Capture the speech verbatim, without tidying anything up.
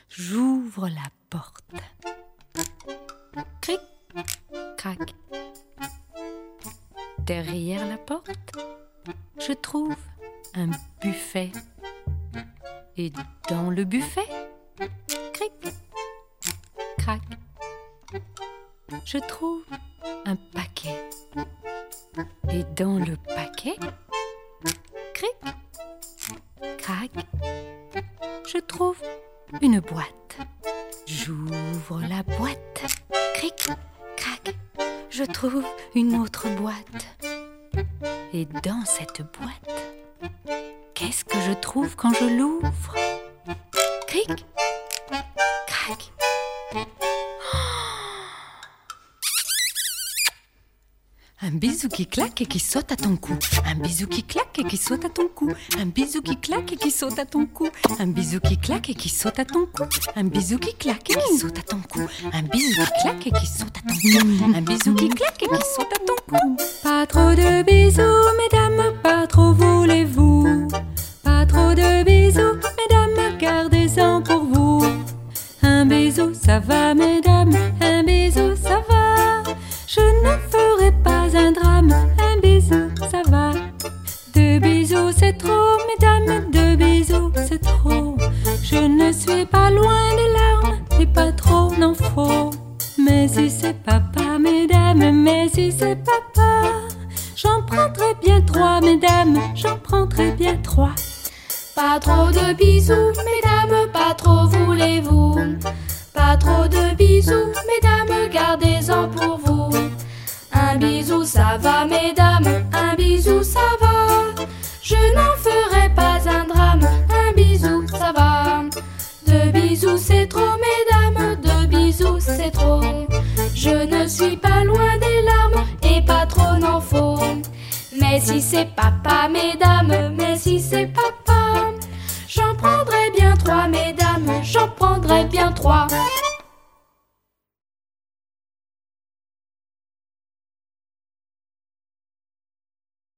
J'ouvre la porte. Cric, crac. Derrière la porte, je trouve un buffet. Et dans le buffet, cric, crac, je trouve un paquet. Et dans le paquet, cric, crac, je trouve une boîte. J'ouvre la boîte, cric, crac, je trouve une autre boîte. Et dans cette boîte, qu'est-ce que je trouve quand je l'ouvre? Cric, crac. Un bisou qui claque et qui saute à ton cou. Un bisou qui claque et qui saute à ton cou. Un bisou qui claque et qui saute à ton cou. Un bisou qui claque et qui saute à ton cou. Un bisou qui claque et qui saute à ton cou. Un bisou qui claque et qui saute à ton cou. Un bisou qui claque et qui saute à ton cou. Pas trop de bisous, mesdames, pas trop voulez-vous. Pas trop de bisous, mesdames, gardez-en pour vous. Un bisou, ça va, mesdames, un bisou, ça va. Je ne ferai pas un drame, un bisou, ça va. Deux bisous, c'est trop, mesdames, deux bisous, c'est trop. Je ne suis pas loin des larmes, et pas trop n'en faut. Mais si c'est papa, mesdames, mais si c'est papa, j'en prendrai bien trois, mesdames, j'en prendrai bien trois. Pas trop de bisous, mesdames, pas trop voulez-vous. Pas trop de bisous, mesdames, gardez-en pour vous. Un bisou, ça va, mesdames, un bisou, ça va. Je n'en ferai pas un drame, un bisou, ça va. Deux bisous, c'est trop, mesdames, deux bisous, c'est trop. Je ne suis pas loin des larmes, et pas trop n'en faut. Mais si c'est papa, mesdames, mais si c'est papa, j'en prendrai bien trois, mesdames, j'en prendrai bien trois.